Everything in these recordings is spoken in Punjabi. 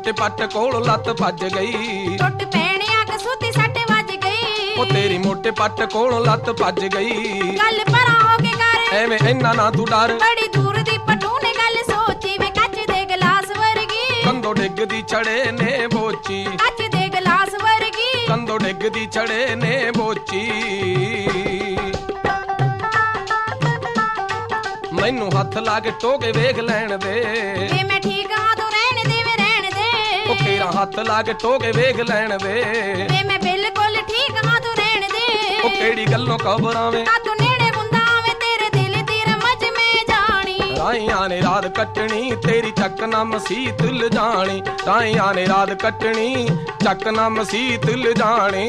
ਮੋਟੇ ਪੱਟ ਕੋਲ ਲੱਤ ਭੱਜ ਗਈ। ਟੁੱਟ ਪੈਣਿਆ ਕਸੂਤੀ ਸੱਟ ਵੱਜ ਗਈ। ਉਹ ਤੇਰੀ ਮੋਟੇ ਪੱਟ ਕੋਲ ਲੱਤ ਭੱਜ ਗਈ। ਗੱਲ ਪਰਾਂ ਹੋ ਕੇ ਕਰ ਐਵੇਂ ਇੰਨਾ ਨਾ ਤੂੰ ਡਰ, ਬੜੀ ਦੂਰ ਦੀ ਪਟੂ ਨੇ ਗੱਲ ਸੋਚੀ ਵੇ ਕੱਚ ਦੇ ਗਲਾਸ ਵਰਗੀ। ਕੰਧੋਂ ਡਿੱਗਦੀ ਛੜੇ ਨੇ ਬੋਚੀ, ਕੱਚ ਦੇ ਗਲਾਸ ਵਰਗੀ। ਕੰਧੋਂ ਡਿੱਗਦੀ ਛੜੇ ਨੇ ਬੋਚੀ। ਮੈਨੂੰ ਹੱਥ ਲਾ ਕੇ ਟੋਕੇ ਵੇਖ ਲੈਣ ਦੇ, ਵੇ ਮੈਂ ਠੀਕ ਹਾਂ ਤੂੰ ਰਹਿਣ ਦੇ ਵੇ ਰਹਿਣ ਦੇ। ਉਹ ਤੇਰਾ ਹੱਥ ਲਾ ਕੇ ਟੋਕੇ ਵੇਖ ਲੈਣ ਦੇ, ਵੇ ਮੈਂ ਬਿਲਕੁਲ ਠੀਕ ਹਾਂ ਤੂੰ ਰਹਿਣ ਦੇ। ਉਹ ਕਿਹੜੀ ਗੱਲੋਂ ਖਬਰਾਂ ਵੇ ਆ ਤੂੰ ਨੇੜੇ ਹੁੰਦਾ ਵੇ ਤੇਰੇ ਦਿਲ ਦੀ ਰਮਜ ਮੈਂ ਜਾਣੀ। ਰਾਈਆਂ ਨੇ ਰਾਤ ਕੱਟਣੀ ਤੇਰੀ ਚੱਕ ਨਾ ਮਸੀਤ ਲਿਜਾਣੀ। ਰਾਈਆਂ ਨੇ ਰਾਤ ਕੱਟਣੀ ਚੱਕ ਨਾ ਮਸੀਤ ਲਿਜਾਣੀ।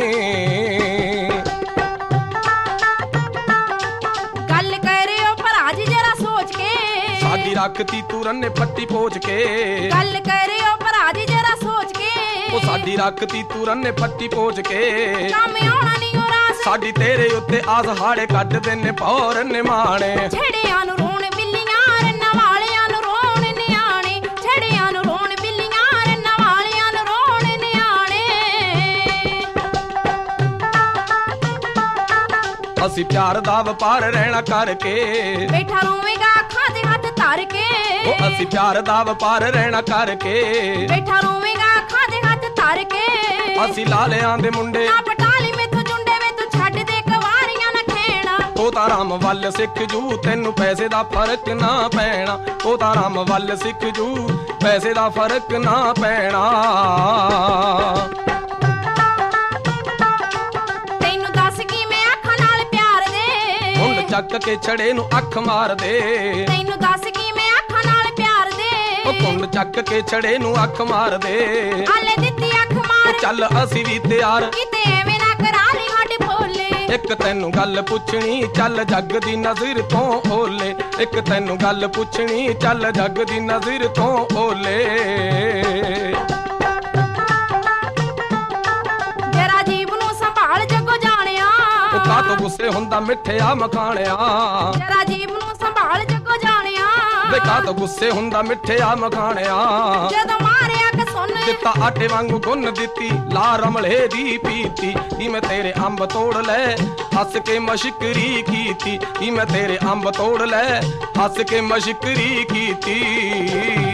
ਗੱਲ ਕਰਿਓ ਭਰਾ ਜੀ ਜਰਾ ਸੋਚ ਕੇ, ਸਾਡੀ ਰੱਖਤੀ ਤੂੰ ਰੰਨੇ ਪੱਟੀ ਪੋਚ ਕੇ। ਗੱਲ ਕਰਿਓ ਭਰਾ ਜੀ ਜਰਾ ਸੋਚ ਕੇ, ਉਹ ਸਾਡੀ ਰੱਖਤੀ ਤੂੰ ਰੰਨੇ ਪੱਟੀ ਪੋਚ ਕੇ। ਕੰਮ ਆਉਣਾ ਨਹੀਂ ਉਹ ਰਾਸ, ਸਾਡੀ ਤੇਰੇ ਉੱਤੇ ਆਸ ਹਾੜੇ ਕੱਢਦੇ ਨੇ ਪੌਰ ਨਿਮਾਣੇ। ਛੜਿਆਂ ਨੂੰ ਰੋਣ ਬਿੱਲੀਆਂ ਰੰਨਾਂ ਵਾਲਿਆਂ ਨੂੰ ਰੋਣ ਨਿਆਣੇ। ਛੜਿਆਂ ਨੂੰ ਰੋਣ ਬਿੱਲੀਆਂ ਰੰਨਾਂ ਵਾਲਿਆਂ ਨੂੰ ਰੋਣ ਨਿਆਣੇ। ਅਸੀਂ ਪਿਆਰ ਦਾ ਵਪਾਰ ਰਹਿਣਾ ਕਰਕੇ, ਬੈਠਾ ਰੋਵੇਂਗਾ ਅੱਖਾਂ ਤੇ ਹੱਥ ਧਰ ਕੇ। ਉਹ ਅਸੀਂ ਪਿਆਰ ਦਾ ਵਪਾਰ ਰਹਿਣਾ ਕਰਕੇ। ਬੈਠਾ ਰੋਵੇਂਗਾ ਅੱਖਾਂ ਤੇ ਹੱਥ ਧਰ ਕੇ। ਅਸੀਂ ਲਾਲਿਆਂ ਦੇ ਮੁੰਡੇ ਨਾ ਪਟਾਲੀ ਮੈਥੋਂ ਜੁੰਡੇ ਵੇ ਤੂੰ ਛੱਡ ਦੇ ਕਵਾਰੀਆਂ ਨਾ ਖੇਣਾ। ਉਹ ਤਾਂ ਰਾਮ ਵੱਲ ਸਿੱਖ ਜੂ ਤੈਨੂੰ ਪੈਸੇ ਦਾ ਫਰਕ ਨਾ ਪੈਣਾ। ਉਹ ਤਾਂ ਰਾਮ ਵੱਲ ਸਿੱਖ ਜੂ ਪੈਸੇ ਦਾ ਫਰਕ ਨਾ ਪੈਣਾ। ਤੈਨੂੰ ਦੱਸ ਕੀ ਮੈਂ ਅੱਖਾਂ ਨਾਲ ਪਿਆਰ ਦੇ, ਮੁੰਡ ਚੱਕ ਕੇ ਛੜੇ ਨੂੰ ਅੱਖ ਮਾਰ ਦੇ। ਤੈਨੂੰ ਦੱਸ ਕੀ ਮੈਂ ਅੱਖਾਂ ਨਾਲ ਪਿਆਰ ਦੇ। ਉਹ ਕੁੰਡ ਚੱਕ ਕੇ ਛੜੇ ਨੂੰ ਅੱਖ ਮਾਰ ਦੇ। ਆਲੇ ਦਿੱਤੀ ਅੱਖ ਮਾਰ ਚੱਲ ਅਸੀਂ ਵੀ ਤਿਆਰ, ਕਿਤੇ ਐਵੇਂ ਨਾ ਕਰਾ ਲਈ ਹੱਡ ਭੋਲੇ। ਇੱਕ ਤੈਨੂੰ ਗੱਲ ਪੁੱਛਣੀ ਚੱਲ ਜੱਗ ਦੀ ਨਜ਼ਰ ਤੋਂ ਓਲੇ। ਇੱਕ ਤੈਨੂੰ ਗੱਲ ਪੁੱਛਣੀ ਚੱਲ ਜੱਗ ਦੀ ਨਜ਼ਰ ਤੋਂ ਓਲੇ। ਜਰਾ ਜੀਬ ਨੂੰ ਸੰਭਾਲ ਜੱਗੋ ਜਾਣਿਆ। ਉਹ ਕਾਹਤੋਂ ਗੁੱਸੇ ਹੁੰਦਾ ਮਿੱਠਿਆ ਮਖਾਣਿਆ। ਜਰਾ ਜੀਬ ਨੂੰ ਸੰਭਾਲ ਜੱਗੋ ਜਾਣਿਆ। ਵੇ ਕਾਹਤੋਂ ਗੁੱਸੇ ਹੁੰਦਾ ਮਿੱਠਿਆ ਮਖਾਣਿਆ। ਜਦੋਂ ਮਾਰਿਆ ਕਿ ਸੁਣ ਦਿੱਤਾ ਆਟੇ ਵਾਂਗੂ ਗੁੰਨ ਦਿੱਤੀ ਲਾ ਰਮਲੇ ਦੀ ਪੀਤੀ। ਕੀ ਮੈਂ ਤੇਰੇ ਅੰਬ ਤੋੜ ਲੈ ਹੱਸ ਕੇ ਮਸ਼ਕਰੀ ਕੀਤੀ। ਕੀ ਮੈਂ ਤੇਰੇ ਅੰਬ ਤੋੜ ਲੈ ਹੱਸ ਕੇ ਮਸ਼ਕਰੀ ਕੀਤੀ।